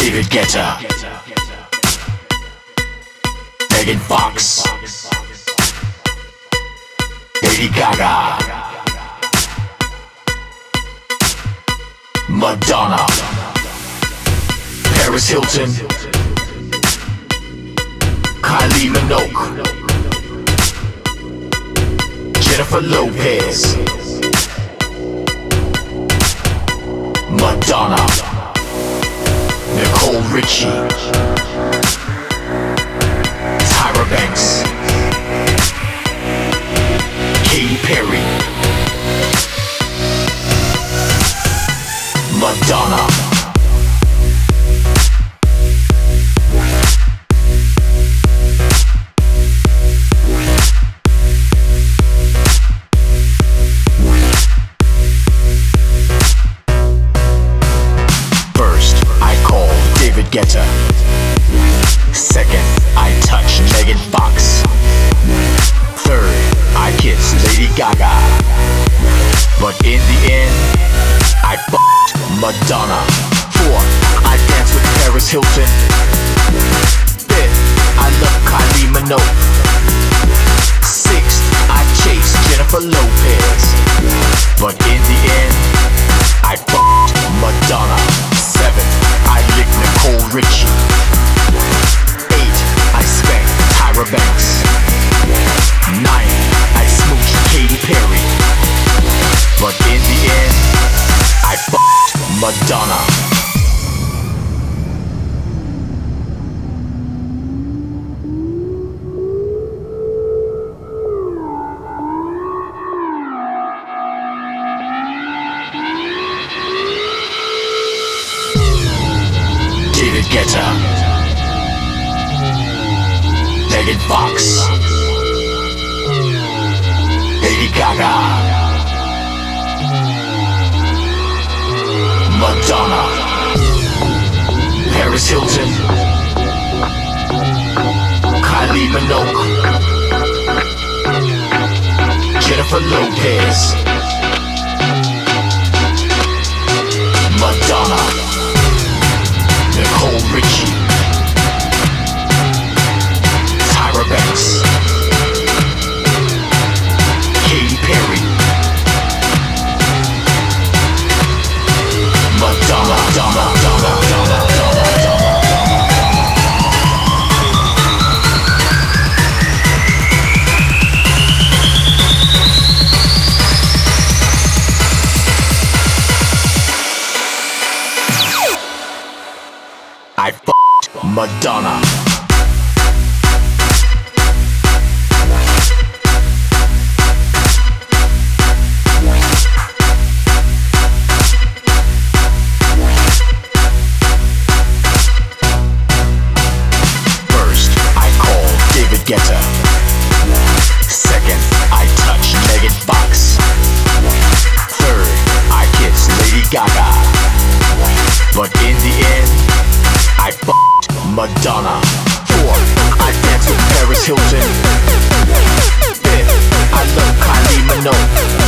David Guetta, Megan Fox, Lady Gaga, Madonna, Paris Hilton, Kylie Minogue, Jennifer Lopez, Madonna, Nicole Richie, Tyra Banks, Katy Perry, Madonna. Guetta. Second, I touch Megan Fox. Third, I kiss Lady Gaga. But in the end, I fucked Madonna. Fourth, I dance with Paris Hilton. Fifth, I love Kylie Minogue. Sixth, I chase Jennifer Lopez. But in the end, I fucked Madonna. Seventh, I lick Nicole Richie. 8, I spank Tyra Banks. 9, I smooch Katy Perry. But in the end, I fucked Madonna. David Guetta, Megan Fox, Lady Gaga, Madonna, Paris Hilton, Kylie Minogue, Jennifer Lopez, Madonna, Nicole Richie, Tyra Banks, Katy Perry, Madonna, Madonna, Madonna, Madonna, Madonna. I fucked Madonna. First, I call David Guetta. Second, I touch Megan Fox. Third, I kiss Lady Gaga. But in the end, I fucked Madonna. Fourth, I dance with Paris Hilton. Fifth, I love Kylie Minogue.